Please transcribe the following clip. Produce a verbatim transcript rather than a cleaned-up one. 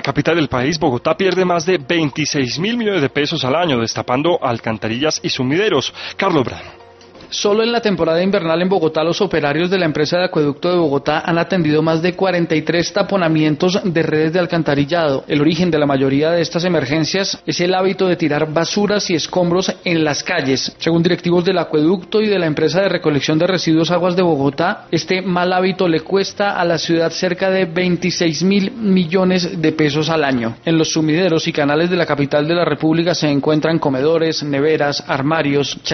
La capital del país, Bogotá, pierde más de veintiséis mil millones de pesos al año, destapando alcantarillas y sumideros. Carlos Brano. Solo en la temporada invernal en Bogotá, los operarios de la empresa de acueducto de Bogotá han atendido más de cuarenta y tres taponamientos de redes de alcantarillado. El origen de la mayoría de estas emergencias es el hábito de tirar basuras y escombros en las calles. Según directivos del acueducto y de la empresa de recolección de residuos aguas de Bogotá, este mal hábito le cuesta a la ciudad cerca de veintiséis mil millones de pesos al año. En los sumideros y canales de la capital de la República se encuentran comedores, neveras, armarios,